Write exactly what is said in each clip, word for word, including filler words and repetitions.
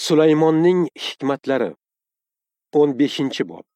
Sulaymonning hikmatlari o'n beshinchi bob.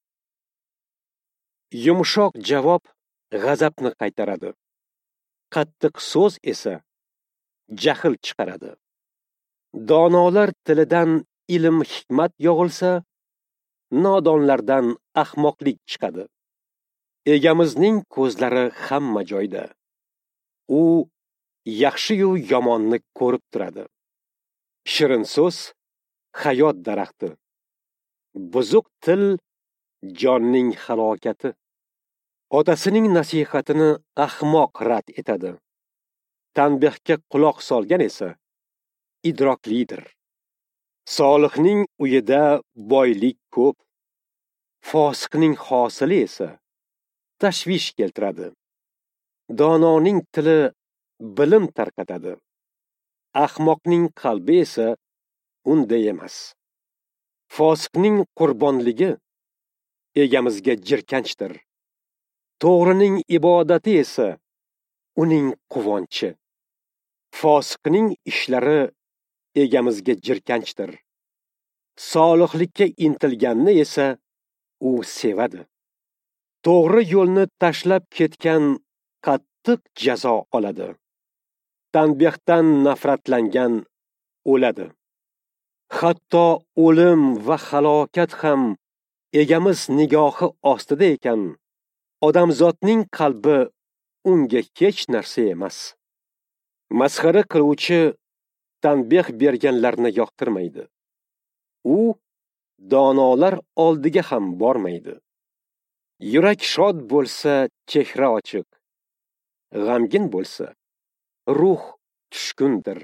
Yumshoq javob g'azabni qaytaradi. Qattiq so'z esa jahl chiqaradi. Donolar tilidan ilm hikmat yog'ilsa, nodonlardan ahmoqlik chiqadi. Egamizning ko'zlari hamma joyda. U yaxshi-yu yomonni ko'rib turadi. Shirin so'z hayot daraxti. Buzuq til jonning halokati. Otasining nasihatini ahmoq rad etadi. Tanbehga quloq solgan esa idroklidir. Solihning uyida boylik ko'p, fosiqning hosili esa tashvish keltiradi. Dononing tili bilim tarqatadi. Ahmoqning qalbi esa unday emas. Fosiqning qurbonligi egamizga jirkanchdir. To'g'rining ibodati esa uning quvonchi. Fosiqning ishlari egamizga jirkanchdir. Solihlikka intilganni esa u sevadi. To'g'ri yo'lni tashlab ketgan qattiq jazo oladi. Tanbehdan nafratlangan o'ladi. Hatto o'lim va halokat ham egamiz nigohi ostida ekan, odamzodning qalbi unga hech narsa emas. Masxara qiluvchi tanbeh berganlarni yoqtirmaydi. U donolar oldiga ham bormaydi. Yurak shod bo'lsa, chehra ochiq. G'amgin bo'lsa, ruh tushkundir.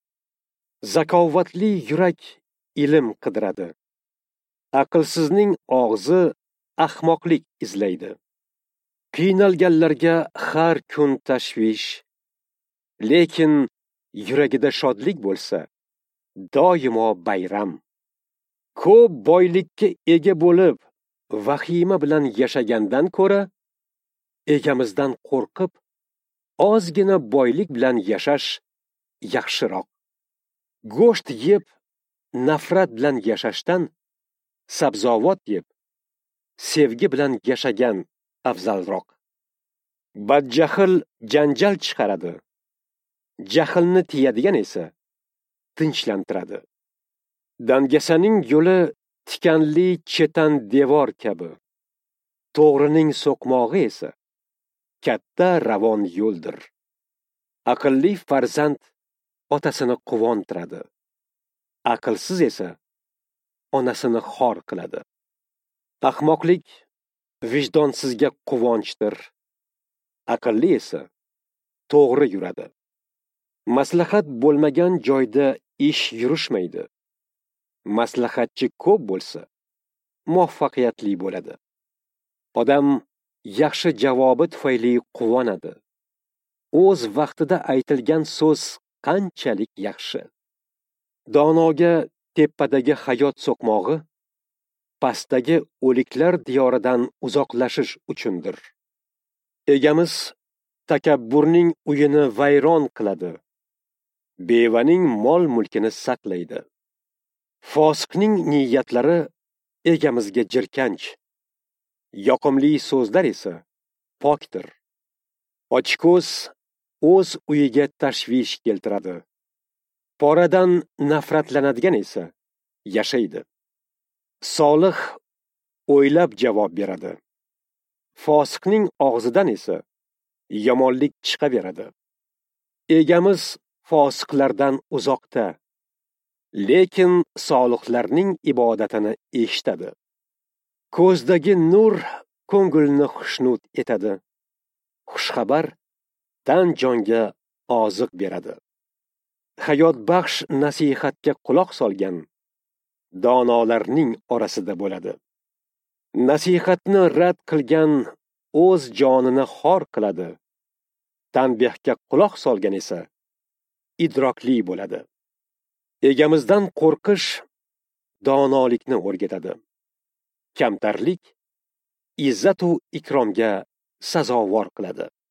Zakovatli yurak ilm qidiradi. Aqlsizning og'zi ahmoqlik izlaydi. Qiynalganlarga har kun tashvish, lekin yuragida shodlik bo'lsa, doimo bayram. Ko'p boylikka ega bo'lib, vahima bilan yashagandan ko'ra, egamizdan qo'rqib, ozgina boylik bilan yashash yaxshiroq. Go'sht yeb, nafrat bilan yashashdan sabzavot yeb, sevgi bilan yashagan afzalroq. Badjahl janjal chiqaradi. Jahlni tiyadigan esa tinchlantiradi. Dangasaning yo'li tikanli chetan devor kabi. To'g'rining so'qmog'i esa katta ravon yo'ldir. Aqlli farzand otasini quvontiradi. Aqlsiz esa onasini xor qiladi. Ahmoqlik vijdonsizga quvonchdir. Aqlli esa to'g'ri yuradi. Maslahat bo'lmagan joyda ish yurishmaydi. Maslahatchi ko'p bo'lsa, muvaffaqiyatli bo'ladi. Odam yaxshi javobi tufayli quvonadi. O'z vaqtida aytilgan so'z qanchalik yaxshi. Donoga tepadagi hayot so'qmog'i pastdagi o'liklar diyoridan uzoqlashish uchundir. Egamiz takabburning uyini vayron qiladi. Bevaning mol mulkini saqlaydi. Fosiqning niyatlari egamizga jirkanch. Yoqimli so'zlar esa pokdir. Ochko'z o'z uyiga tashvish keltiradi. Poradan nafratlanadigan esa yashaydi. Solih o'ylab javob beradi. Fosiqning og'zidan esa yomonlik chiqaveradi. Egamiz fosiqlardan uzoqda, lekin solihlarning ibodatini eshitadi. Ko'zdagi nur ko'ngilni xushnud etadi. Xushxabar tan jonga oziq beradi. Hayot baxsh nasihatga quloq solgan donolarning orasida bo'ladi. Nasihatni rad qilgan o'z jonini xor qiladi. Tanbehga quloq solgan esa idrokli bo'ladi. Egamizdan qo'rqish donolikni o'rgatadi. Kamtarlik izzat u ikromga sazovor qiladi.